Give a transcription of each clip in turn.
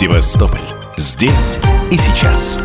Севастополь. Здесь и сейчас.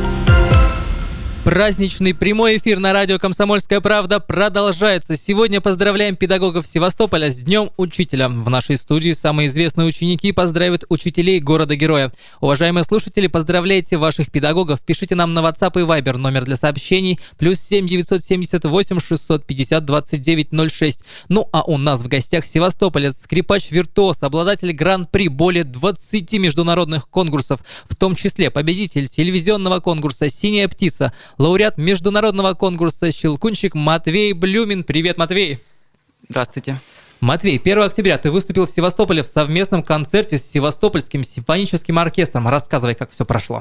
Праздничный прямой эфир на радио «Комсомольская правда» продолжается. Сегодня поздравляем педагогов Севастополя с Днем Учителя. В нашей студии самые известные ученики поздравят учителей города-героя. Уважаемые слушатели, поздравляйте ваших педагогов. Пишите нам на WhatsApp и Viber, номер для сообщений +7 978 650 29 06. Ну а у нас в гостях севастополец, скрипач-виртуоз, обладатель гран-при более 20 международных конкурсов, в том числе победитель телевизионного конкурса «Синяя птица», лауреат международного конкурса «Щелкунчик» Матвей Блюмин. Привет, Матвей! Здравствуйте. Матвей, 1 октября ты выступил в Севастополе в совместном концерте с Севастопольским симфоническим оркестром. Рассказывай, как все прошло.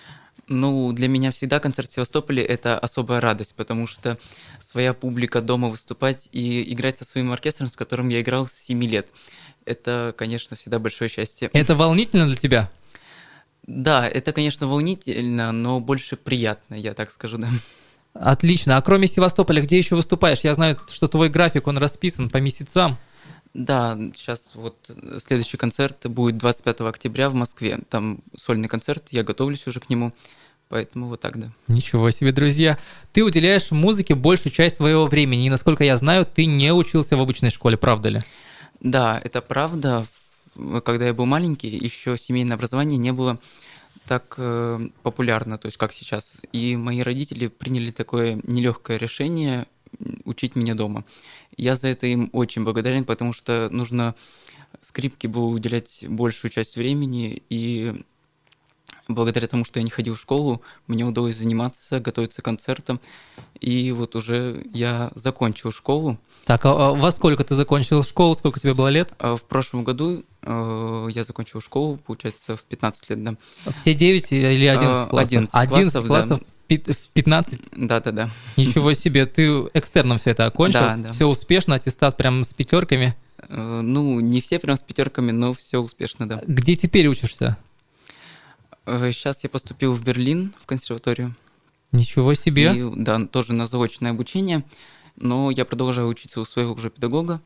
Ну, для меня всегда концерт в Севастополе – это особая радость, потому что своя публика, дома выступать и играть со своим оркестром, с которым я играл с 7 лет. Это, конечно, всегда большое счастье. Это волнительно для тебя? Да, это, конечно, волнительно, но больше приятно, я так скажу, да. Отлично. А кроме Севастополя, где еще выступаешь? Я знаю, что твой график, он расписан по месяцам. Да, сейчас вот следующий концерт будет 25 октября в Москве. Там сольный концерт, я готовлюсь уже к нему, поэтому вот так, да. Ничего себе, друзья. Ты уделяешь музыке большую часть своего времени, и, насколько я знаю, ты не учился в обычной школе, правда ли? Да, это правда. Когда я был маленький, еще семейное образование не было так популярно, то есть как сейчас. И мои родители приняли такое нелегкое решение учить меня дома. Я за это им очень благодарен, потому что нужно скрипке было уделять большую часть времени, и благодаря тому, что я не ходил в школу, мне удалось заниматься, готовиться к концертам, и вот уже я закончил школу. Так, а во сколько ты закончил школу, сколько тебе было лет? В прошлом году я закончил школу, получается, в 15 лет, да. Все 9 или 11 классов? 11 классов да. В 15? Да. Ничего себе, ты экстерном все это окончил? Да. Все успешно, аттестат прям с 5? Ну, не все прям с 5, но все успешно, да. Где теперь учишься? Сейчас я поступил в Берлин, в консерваторию. Ничего себе. И, да, тоже на заочное обучение, но я продолжаю учиться у своего уже педагога,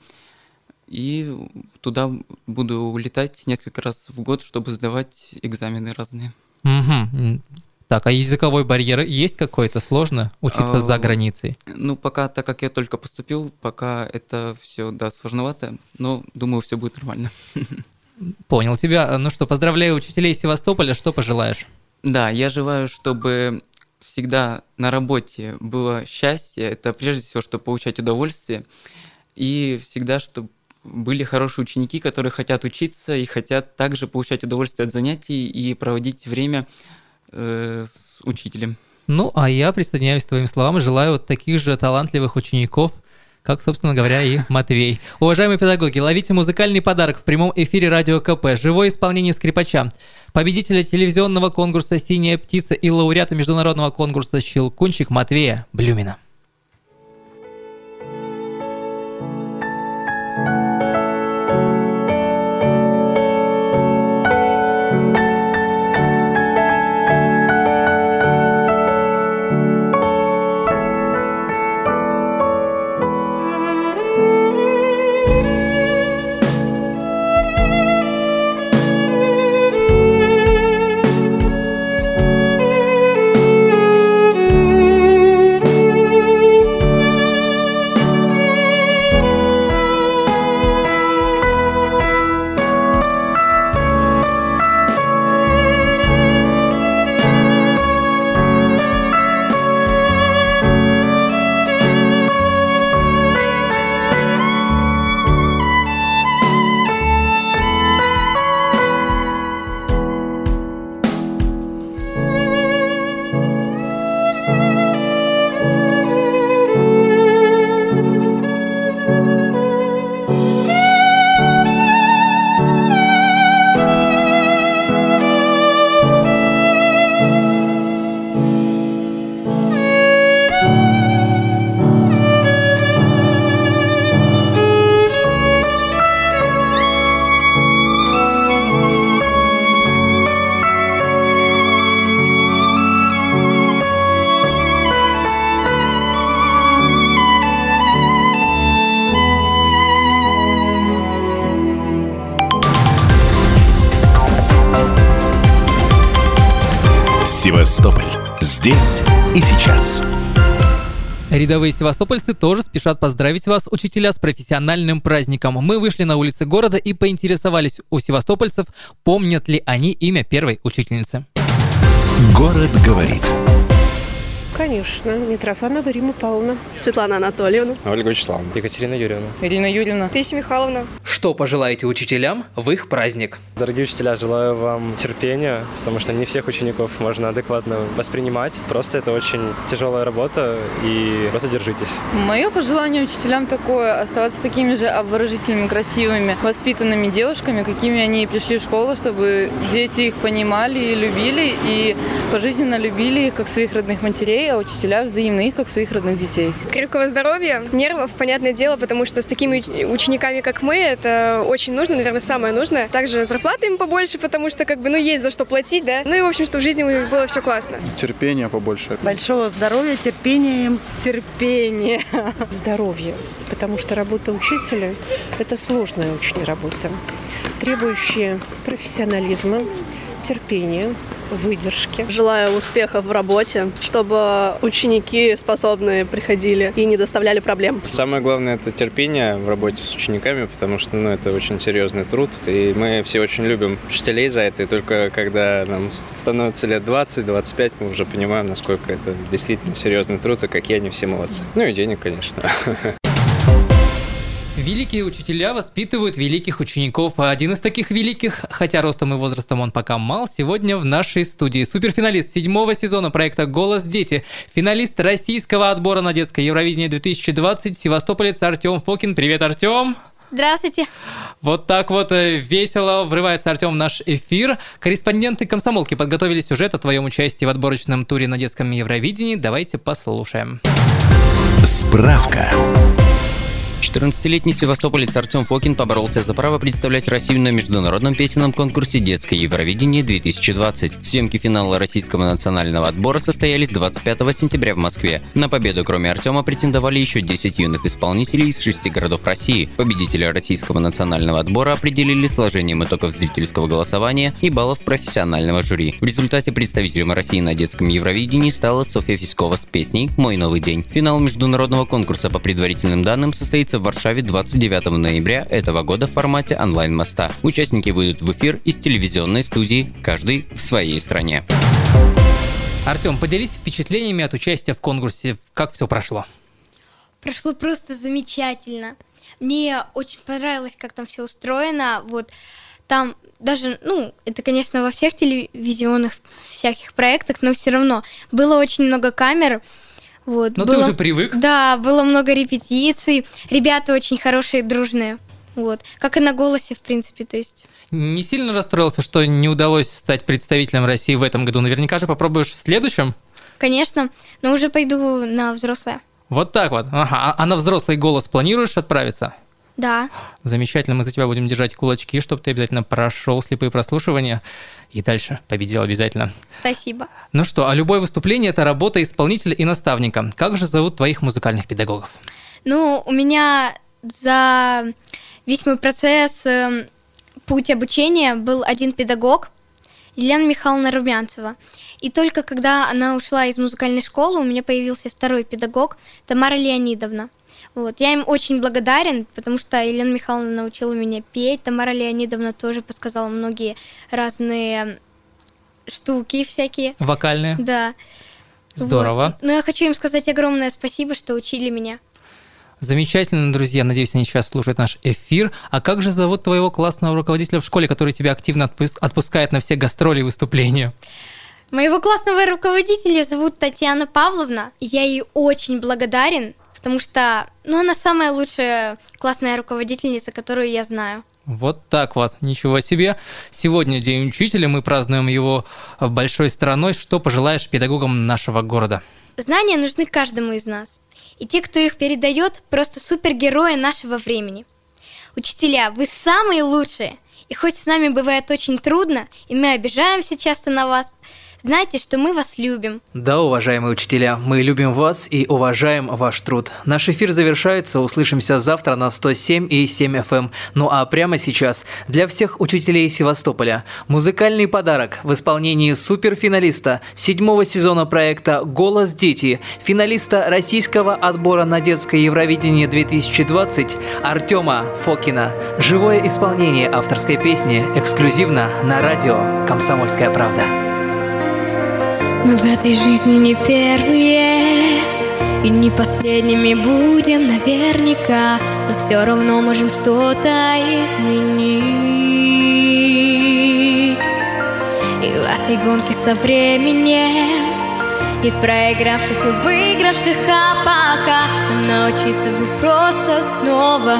и туда буду летать несколько раз в год, чтобы сдавать экзамены разные. Угу. Так, а языковой барьер есть какой-то? Сложно учиться за границей? Ну, пока, так как я только поступил, пока это все, да, сложновато, но думаю, все будет нормально. Понял тебя. Ну что, поздравляю учителей Севастополя. Что пожелаешь? Да, я желаю, чтобы всегда на работе было счастье. Это прежде всего, чтобы получать удовольствие. И всегда, чтобы были хорошие ученики, которые хотят учиться и хотят также получать удовольствие от занятий и проводить время с учителем. Ну, а я присоединяюсь к твоим словам и желаю вот таких же талантливых учеников, как, собственно говоря, и Матвей. Уважаемые педагоги, ловите музыкальный подарок в прямом эфире Радио КП. Живое исполнение скрипача, победителя телевизионного конкурса «Синяя птица» и лауреата международного конкурса «Щелкунчик» Матвея Блюмина. Севастополь. Здесь и сейчас. Рядовые севастопольцы тоже спешат поздравить вас, учителя, с профессиональным праздником. Мы вышли на улицы города и поинтересовались у севастопольцев, помнят ли они имя первой учительницы. Город говорит. Конечно, Митрофанова Рима Павловна. Светлана Анатольевна. Ольга Вячеславовна. Екатерина Юрьевна. Ирина Юрьевна. Таисия Михайловна. Что пожелаете учителям в их праздник? Дорогие учителя, желаю вам терпения, потому что не всех учеников можно адекватно воспринимать. Просто это очень тяжелая работа, и просто держитесь. Мое пожелание учителям такое: оставаться такими же обворожительными, красивыми, воспитанными девушками, какими они и пришли в школу, чтобы дети их понимали и любили, и пожизненно любили их как своих родных матерей, а учителя взаимно их как своих родных детей. Крепкого здоровья, нервов, понятное дело, потому что с такими учениками, как мы, это очень нужно, наверное, самое нужное. Также зарплаты им побольше, потому что, есть за что платить, да. Ну и, в общем, что в жизни было все классно. Терпения побольше. Большого здоровья, терпения им. Терпение. Здоровье. Потому что работа учителя – это сложная очень работа, требующая профессионализма, терпения, выдержки. Желаю успехов в работе, чтобы ученики способные приходили и не доставляли проблем. Самое главное – это терпение в работе с учениками, потому что это очень серьезный труд, и мы все очень любим учителей за это, и только когда нам становится лет 20-25, мы уже понимаем, насколько это действительно серьезный труд, и какие они все молодцы. Ну и денег, конечно. Великие учителя воспитывают великих учеников. А один из таких великих, хотя ростом и возрастом он пока мал, сегодня в нашей студии. Суперфиналист 7-го сезона проекта «Голос дети», финалист российского отбора на детское Евровидение 2020, севастополец Артем Фокин. Привет, Артем! Здравствуйте. Вот так вот весело врывается Артем в наш эфир. Корреспонденты «Комсомолки» подготовили сюжет о твоем участии в отборочном туре на детском Евровидении. Давайте послушаем. Справка. 14-летний севастополец Артем Фокин поборолся за право представлять Россию на международном песенном конкурсе «Детское Евровидение-2020». Съемки финала российского национального отбора состоялись 25 сентября в Москве. На победу, кроме Артема, претендовали еще 10 юных исполнителей из 6 городов России. Победителя российского национального отбора определили сложением итогов зрительского голосования и баллов профессионального жюри. В результате представителем России на детском Евровидении стала Софья Фиськова с песней «Мой новый день». Финал международного конкурса, по предварительным данным, состоится в Варшаве 29 ноября этого года в формате онлайн-моста. Участники выйдут в эфир из телевизионной студии, каждый в своей стране. Артем, поделись впечатлениями от участия в конкурсе. Как все прошло? Прошло просто замечательно. Мне очень понравилось, как там все устроено. Там даже, это, конечно, во всех телевизионных всяких проектах, но все равно было очень много камер. Но ты уже привык? Да, было много репетиций. Ребята очень хорошие, дружные. Как и на «Голосе», в принципе, то есть. Не сильно расстроился, что не удалось стать представителем России в этом году? Наверняка же попробуешь в следующем? Конечно, но уже пойду на взрослое. Вот так вот. Ага. А на взрослый «Голос» планируешь отправиться? Да. Замечательно, мы за тебя будем держать кулачки, чтобы ты обязательно прошел слепые прослушивания и дальше победил обязательно. Спасибо. Ну что, а любое выступление – это работа исполнителя и наставника. Как же зовут твоих музыкальных педагогов? У меня за весь мой процесс, путь обучения был один педагог, Елена Михайловна Румянцева. И только когда она ушла из музыкальной школы, у меня появился второй педагог, Тамара Леонидовна. Я им очень благодарен, потому что Елена Михайловна научила меня петь, Тамара Леонидовна тоже подсказала многие разные штуки всякие. Вокальные? Да. Здорово. Но я хочу им сказать огромное спасибо, что учили меня. Замечательно, друзья. Надеюсь, они сейчас слушают наш эфир. А как же зовут твоего классного руководителя в школе, который тебя активно отпускает на все гастроли и выступления? Моего классного руководителя зовут Татьяна Павловна. Я ей очень благодарен, потому что она самая лучшая классная руководительница, которую я знаю. Вот так вот, ничего себе. Сегодня День учителя, мы празднуем его большой страной. Что пожелаешь педагогам нашего города? Знания нужны каждому из нас. И те, кто их передает, просто супергерои нашего времени. Учителя, вы самые лучшие. И хоть с нами бывает очень трудно, и мы обижаемся часто на вас, Знайте, что мы вас любим. Да, уважаемые учителя, мы любим вас и уважаем ваш труд. Наш эфир завершается, услышимся завтра на 107,7 FM. Ну а прямо сейчас для всех учителей Севастополя музыкальный подарок в исполнении суперфиналиста 7-го сезона проекта «Голос дети», финалиста российского отбора на детское Евровидение 2020 Артема Фокина. Живое исполнение авторской песни эксклюзивно на радио «Комсомольская правда». Мы в этой жизни не первые и не последними будем наверняка, но все равно можем что-то изменить. И в этой гонке со временем нет проигравших и выигравших, а пока нам научиться бы просто снова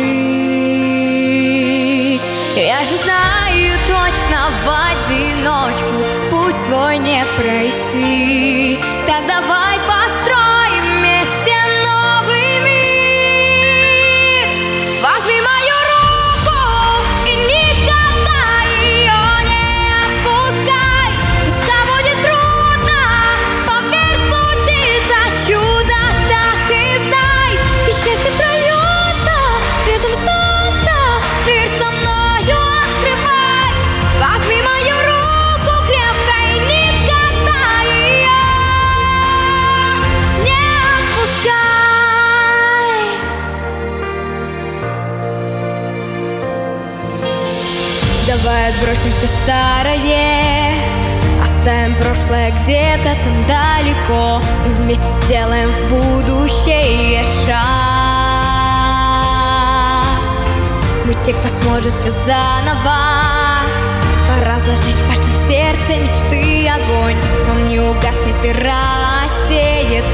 жить. Я же знаю точно в одиночку путь свой не пройти. Так давай построим вместе новый мир. Возьми мою руку и никогда ее не отпускай. Пускай будет трудно, поверь, случится чудо, так и знай. И счастье прольется цветом солнца, мир со мною открывай. Возьми мою руку крепко и никогда ее не отпускай. Давай отбросим все старое, оставим прошлое где-то там далеко, и вместе сделаем в будущее шаг. Мы те, кто сможет все заново. Пора зажечь в каждом сердце мечты огонь. Он не угаснет и рассеет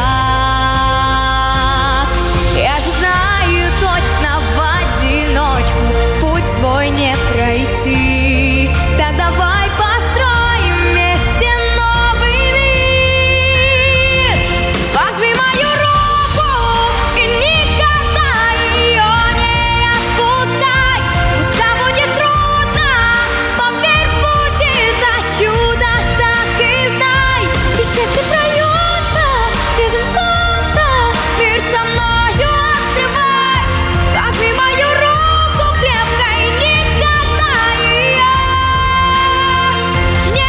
мрак. Я же знаю точно в одиночку путь свой не пройти. Так давай построим вместе новый мир. Возьми мою руку и никогда ее не отпускай. Пускай будет трудно, поверь, случится чудо, так и знай. И счастье прольется цветом солнца, мир со мною открывай. Возьми мою руку крепко и никогда ее не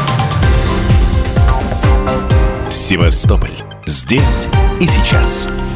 отпускай. Севастополь. Здесь и сейчас.